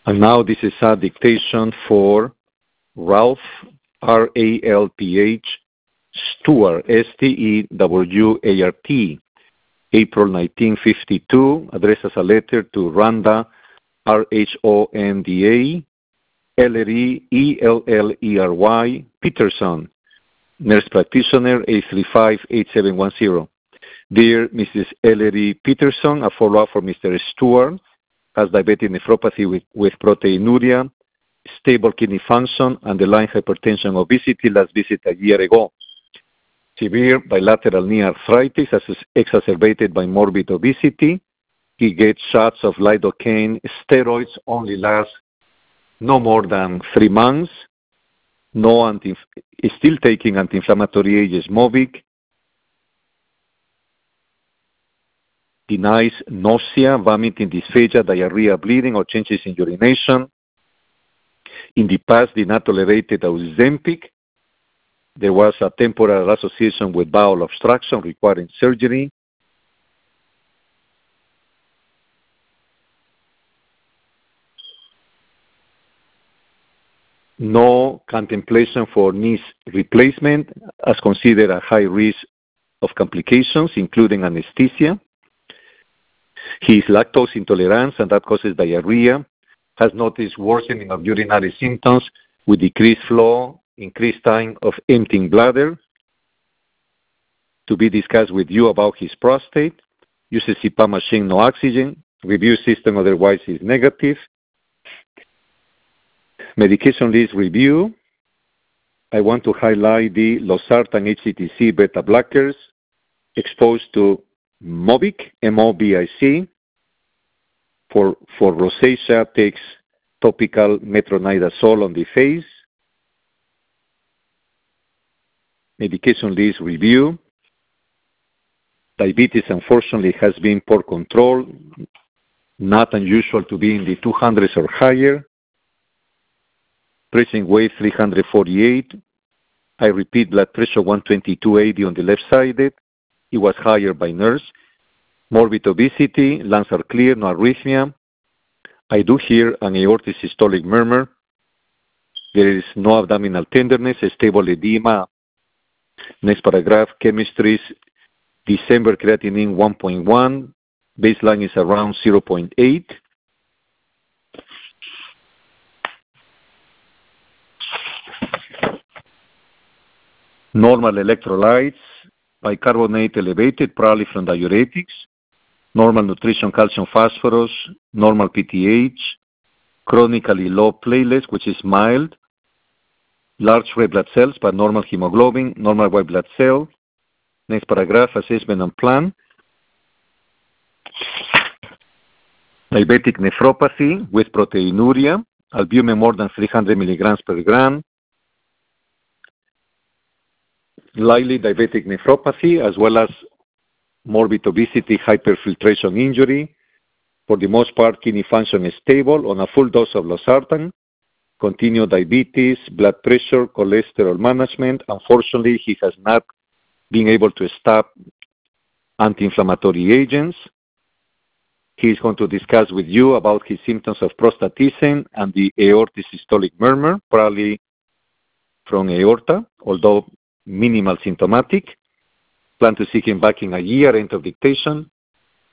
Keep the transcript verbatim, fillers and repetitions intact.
And now this is a dictation for Ralph, R A L P H, Stewart, S T E W A R T, April nineteen fifty-two, addressed as a letter to Rhonda, R H O N D A, Ellery, E L L E R Y, Peterson, nurse practitioner, eight three five, eight seven one zero. Dear Missus Ellery Peterson, a follow-up for Mister Stewart, has diabetic nephropathy with, with proteinuria, stable kidney function, underlying hypertension, obesity, last visit a year ago. Severe bilateral knee arthritis as exacerbated by morbid obesity. He gets shots of lidocaine. Steroids only last no more than three months. No anti, is still taking anti-inflammatory agents, Movic. Denies nausea, vomiting, dysphagia, diarrhea, bleeding, or changes in urination. In the past, did not tolerate Ozempic. There was a temporal association with bowel obstruction requiring surgery. No contemplation for knee replacement as considered a high risk of complications, including anesthesia. He is lactose intolerant, and that causes diarrhea. Has noticed worsening of urinary symptoms with decreased flow, increased time of emptying bladder. To be discussed with you about his prostate. Uses C PAP machine, no oxygen. Review system otherwise is negative. Medication list review. I want to highlight the losartan H C T C beta blockers exposed to Mobic, M O B I C. For, for rosacea, takes topical metronidazole on the face. Medication list review. Diabetes, unfortunately, has been poor control. Not unusual to be in the two hundreds or higher. Pressing weight three hundred forty-eight. I repeat, blood pressure one twenty-two eighty on the left side. It was higher by nurse. Morbid obesity, lungs are clear, no arrhythmia. I do hear an aortic systolic murmur. There is no abdominal tenderness, stable edema. Next paragraph, chemistries, December creatinine one point one, baseline is around zero point eight. Normal electrolytes, bicarbonate elevated, probably from diuretics. Normal nutrition, calcium, phosphorus, normal P T H, chronically low platelets, which is mild, large red blood cells, but normal hemoglobin, normal white blood cell. Next paragraph, assessment and plan. Diabetic nephropathy with proteinuria, albumin more than three hundred milligrams per gram. Likely diabetic nephropathy, as well as morbid obesity, hyperfiltration injury. For the most part, kidney function is stable on a full dose of losartan. Continued diabetes, blood pressure, cholesterol management. Unfortunately, he has not been able to stop anti-inflammatory agents. He is going to discuss with you about his symptoms of prostatism and the aortic systolic murmur, probably from aorta, although minimal symptomatic. Plan to see him back in a year, end of dictation.